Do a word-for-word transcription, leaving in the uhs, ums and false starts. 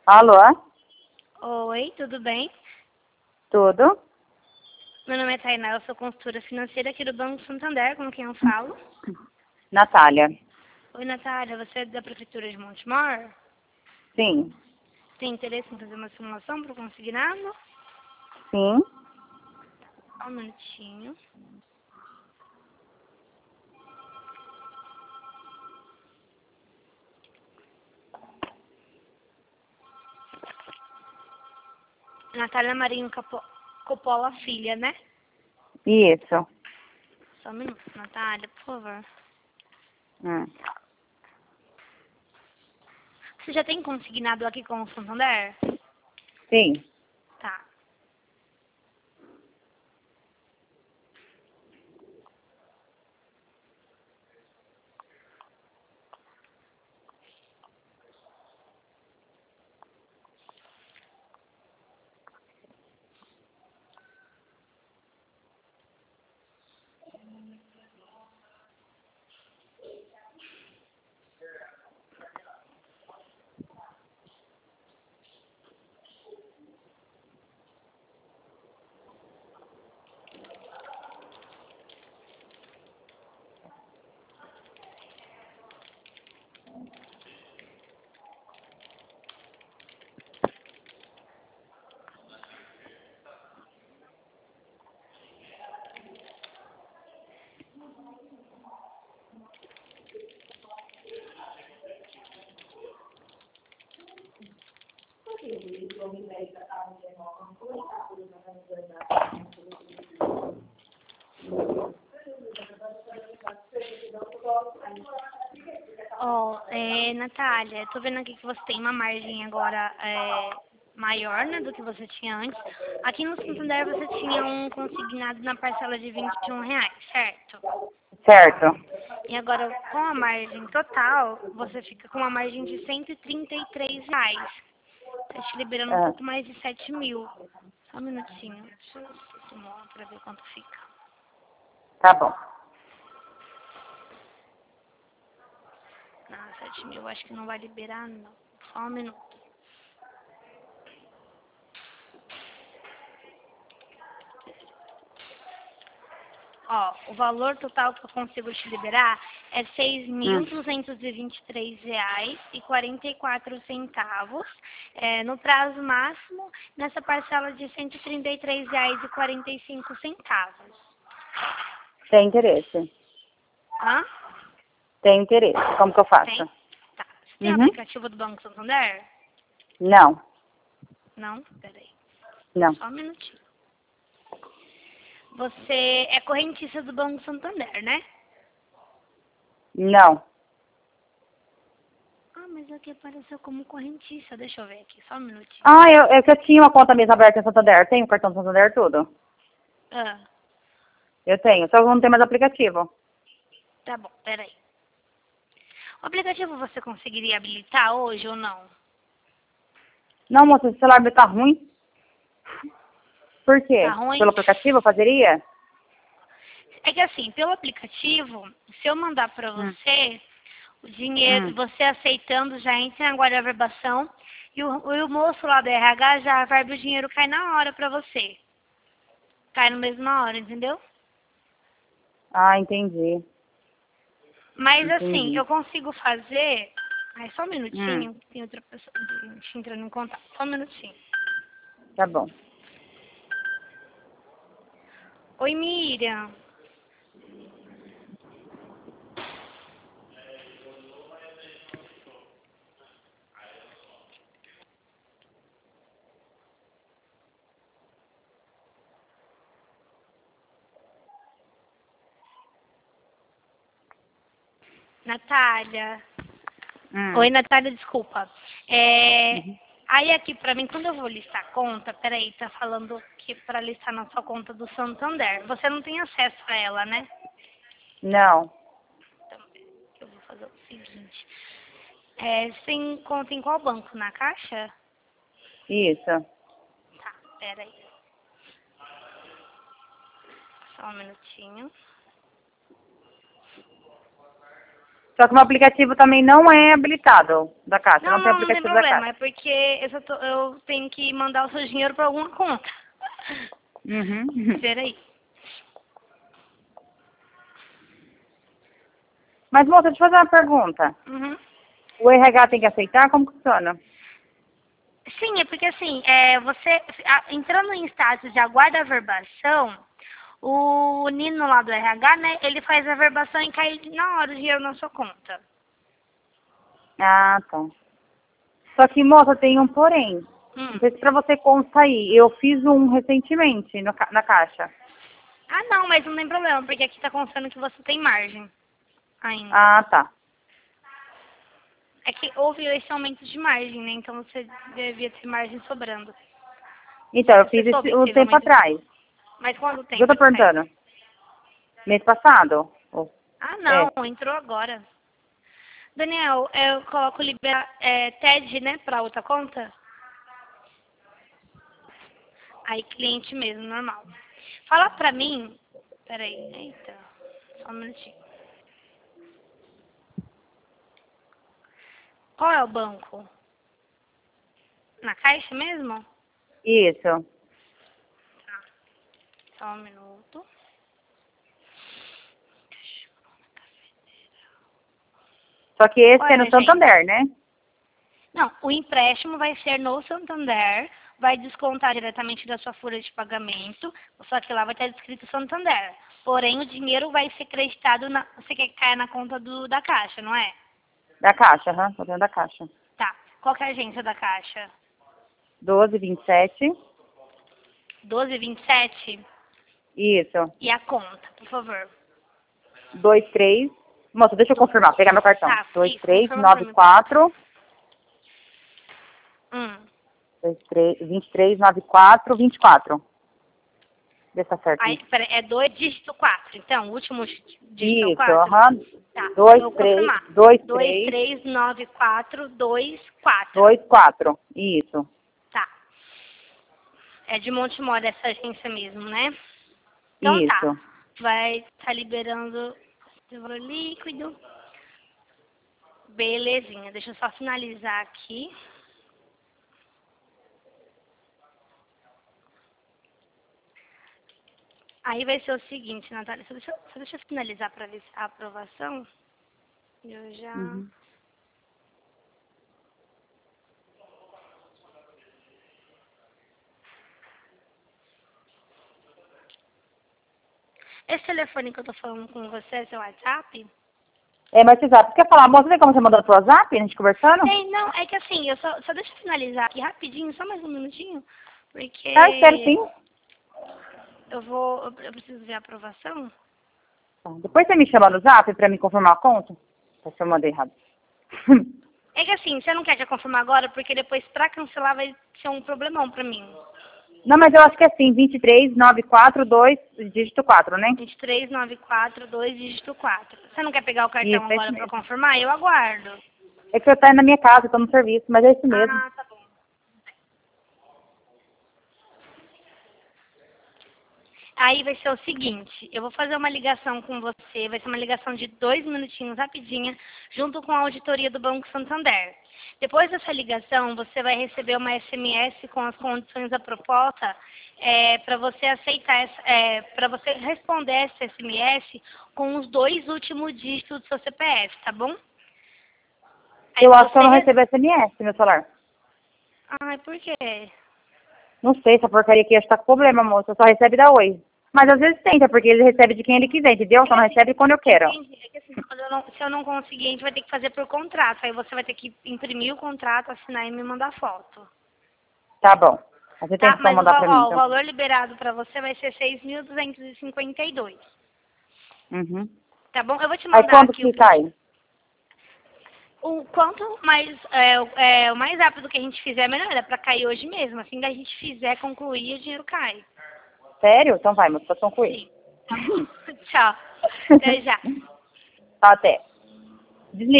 Alô? Oi, tudo bem? Tudo? Meu nome é Tainá, eu sou consultora financeira aqui do Banco Santander, com quem eu falo. Natália. Oi, Natália, você é da Prefeitura de Montemor? Sim. Tem interesse em fazer uma simulação para o consignado? Sim. Só um minutinho. Natália Marinho Capo... Coppola Filha, né? Isso. Só um minuto, Natália, por favor. Hum. Você já tem consignado aqui com o Santander? Sim. Tá. Ó, é, Natália, tô vendo aqui que você tem uma margem agora é, maior, né, do que você tinha antes. Aqui no Santander você tinha um consignado na parcela de vinte e um reais, certo? Certo. E agora, com a margem total, você fica com uma margem de cento e trinta e três reais. Tá te liberando um Ah, pouco mais de sete mil. Só um minutinho. Deixa eu simular pra ver quanto fica. tá bom. Não, sete mil acho que não vai liberar, não. Só um minuto. Ó, o valor total que eu consigo te liberar é seis mil Hum. duzentos e vinte e três reais e quarenta e quatro centavos, é, no prazo máximo, nessa parcela de cento e trinta e três reais e quarenta e cinco centavos. Tem interesse. Hã? Tem interesse. Como que eu Tem? faço? Tá. Você tem o Uhum. aplicativo do Banco Santander? Não. Não? Peraí. Não. Só um minutinho. Você é correntista do Banco Santander, né? Não. Ah, mas aqui apareceu como correntista. Deixa eu ver aqui, só um minutinho. Ah, eu, eu, eu tinha uma conta mesmo aberta em Santander. Tenho cartão Santander, tudo. Ah, Eu tenho. Só que não tem mais aplicativo. tá bom, peraí. O aplicativo você conseguiria habilitar hoje ou não? Não, moça, esse celular meu tá ruim. Por Tá quê? ruim? Pelo aplicativo eu fazeria? É que assim, pelo aplicativo, se eu mandar pra Hum. você, o dinheiro, Hum. você aceitando, já entra na guarda verbação e o, e o moço lá do R H já vai o dinheiro cai na hora pra você. Cai na mesma hora, entendeu? Ah, entendi. Mas assim, Entendi. eu consigo fazer. Ai, só um Hum. minutinho, tem outra pessoa gente entrando em contato. Só um minutinho. Tá bom. Oi, Miriam. Natália. Hum. Oi, Natália, desculpa. É, Uhum. aí aqui pra mim, quando eu vou listar a conta, peraí, tá falando que pra listar na sua conta do Santander. Você não tem acesso a ela, né? Não. Então, eu vou fazer o seguinte. É, você tem conta em qual banco? Na Caixa? Isso. Tá, peraí. Só um minutinho. Só que o meu aplicativo também não é habilitado da Caixa. Não, Não, tem não, não tem aplicativo da problema. Caixa. É porque eu, só tô- eu tenho que mandar o seu dinheiro pra alguma conta. Uhum. Peraí. Mas, moça, deixa eu fazer uma pergunta. Uhum. O R H tem que aceitar? Como funciona? Sim, é porque assim, é, você a- entrando em status de aguarda averbação, o Nino lá do R H, né, ele faz a averbação e cai na hora o dinheiro na sua conta. Ah, tá. Só que, moça, tem um porém. Não Hum. sei se pra você consta aí. Eu fiz um recentemente no ca- na Caixa. Ah, não, mas não tem problema, porque aqui tá constando que você tem margem ainda. Ah, tá. É que houve esse aumento de margem, né, então você devia ter margem sobrando. Então, eu Você fiz soube esse que um teve tempo aumento? atrás. Mas quanto O que eu tempo tô que faz? perguntando? Mês passado? Oh, Ah, é. não, entrou agora. Daniel, eu coloco liberar é, T E D, né, pra outra conta? Aí cliente mesmo, normal. Fala pra mim. Peraí, eita. Só um minutinho. Qual é o banco? Na Caixa mesmo? Isso. Só um minuto. Só que esse Qual é é a no agência? Santander, né? Não, o empréstimo vai ser no Santander, vai descontar diretamente da sua folha de pagamento, só que lá vai estar escrito Santander. Porém, o dinheiro vai ser creditado, na, você quer que caia na conta do, da Caixa, não é? Da Caixa, aham. Tô dentro da Caixa. Tá. Qual que é a agência da Caixa? doze, vinte e sete. doze vinte e sete? Isso. E a conta, por favor. dois três. Moça, deixa eu confirmar, pegar meu cartão. Tá, dois isso, três confirma pra nove mim. quatro. Hum. dois três vinte e três nove quatro vinte e quatro. Vê se tá certo. Aí, peraí, é dois dígito quatro. Então, o último dígito é o Isso, quatro? aham. Tá, dois vou três confirmar. dois dois três três nove quatro dois quatro. dois quatro. Isso. Tá. É de Montemor essa agência mesmo, né? Então Isso. tá. Vai estar tá liberando o valor líquido. Belezinha. Deixa eu só finalizar aqui. Aí vai ser o seguinte, Natália. Só deixa, só deixa eu finalizar para ver a aprovação. Eu já... Uhum. Esse telefone que eu tô falando com você é seu WhatsApp? É, mas você sabe, quer falar, moça, tem como você mandar pro WhatsApp, a gente conversando? Tem, não, é que assim, eu só, só deixa eu finalizar aqui rapidinho, só mais um minutinho, porque Ah, espero sim. eu vou, eu, eu preciso ver a aprovação. Tá, depois você me chama no Zap pra me confirmar a conta? Se eu mandei errado. É que assim, você não quer que eu confirme agora, porque depois pra cancelar vai ser um problemão pra mim. Não, mas eu acho que é assim, vinte e três nove quatro dois, dígito quatro, né? vinte e três nove quatro dois dígito quatro. Você não quer pegar o cartão Isso, é agora isso pra mesmo. confirmar? Eu aguardo. É que eu tô na minha casa, eu tô no serviço, mas é isso mesmo. Ah, tá bom. Aí vai ser o seguinte, eu vou fazer uma ligação com você, vai ser uma ligação de dois minutinhos, rapidinha, junto com a auditoria do Banco Santander. Depois dessa ligação, você vai receber uma S M S com as condições da proposta é, para você aceitar, é, para você responder essa S M S com os dois últimos dígitos do seu C P F, tá bom? Aí Eu acho que eu não você... recebo S M S no meu celular. Ai, por quê? Não sei, essa porcaria aqui acho que tá com problema, moça. Só recebe da Oi. Mas às vezes tenta, porque ele recebe de quem ele quiser, entendeu? Só não recebe quando eu quero. Entendi. É que assim, quando eu não, se eu não conseguir, a gente vai ter que fazer por contrato. Aí você vai ter que imprimir o contrato, assinar e me mandar foto. Tá bom. Você tem Tá? que só Mas o, mandar val- pra mim, ó, o então. valor liberado para você vai ser seis mil duzentos e cinquenta e dois. Uhum. Tá bom? Eu vou te Aí mandar quando aqui que o, cai? o quanto mais é, o- é, o mais rápido que a gente fizer, melhor. É para cair hoje mesmo. Assim que a gente fizer, concluir, o dinheiro cai. Sério? Então vai, moça, pra concluir. Sim. Tá bom. Tchau. Até já. Até. Desliga.